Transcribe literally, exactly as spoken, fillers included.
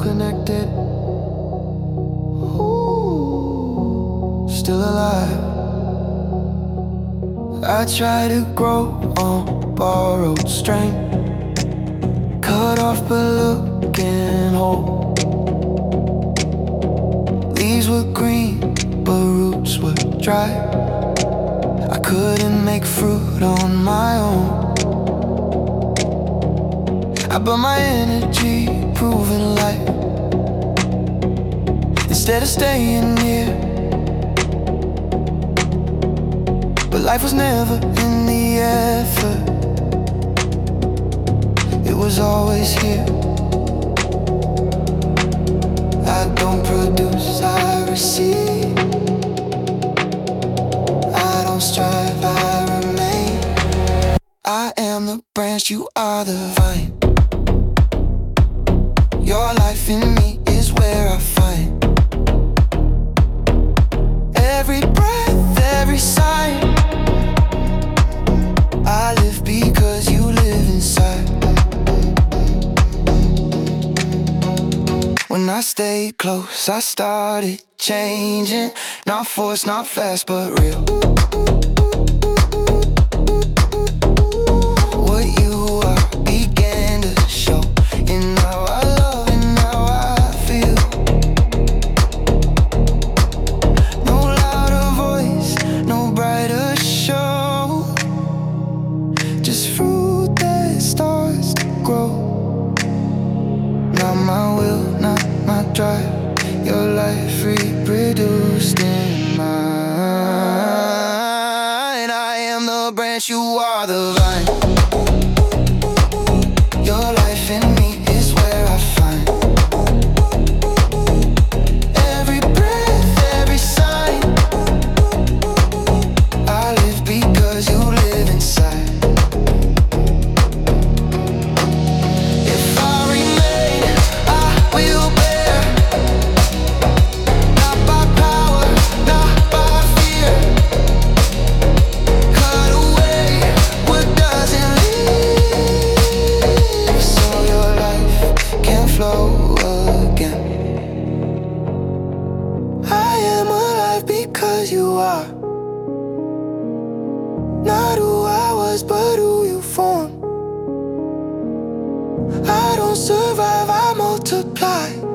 connected. Ooh, still alive. I try to grow on borrowed strength, cut off but looking whole. Leaves were green but roots were dry. I couldn't make fruit on my own. I burn my energy proving light instead of staying here. But life was never in the effort, it was always here. I don't produce, I receive. I don't strive, I remain. I am the branch, you are the vine. Your life in me is where I find every breath, every sign. I live because you live inside. When I stayed close, I started changing. Not forced, not fast, but real. What you are began to show in how I love and how I feel. No louder voice, no brighter show, just fruit that starts to grow. Not my will, not my drive, your life reproduced in mine. I am the branch, you are the vine. Your life in me is where I find every breath, every sign. I live because you live inside. If I remain, I will bear. Not by power, not by fear. Cut away what doesn't leave, so your life can flow again. I am alive because you are. Not who I was, but who you formed. I don't survive, I multiply.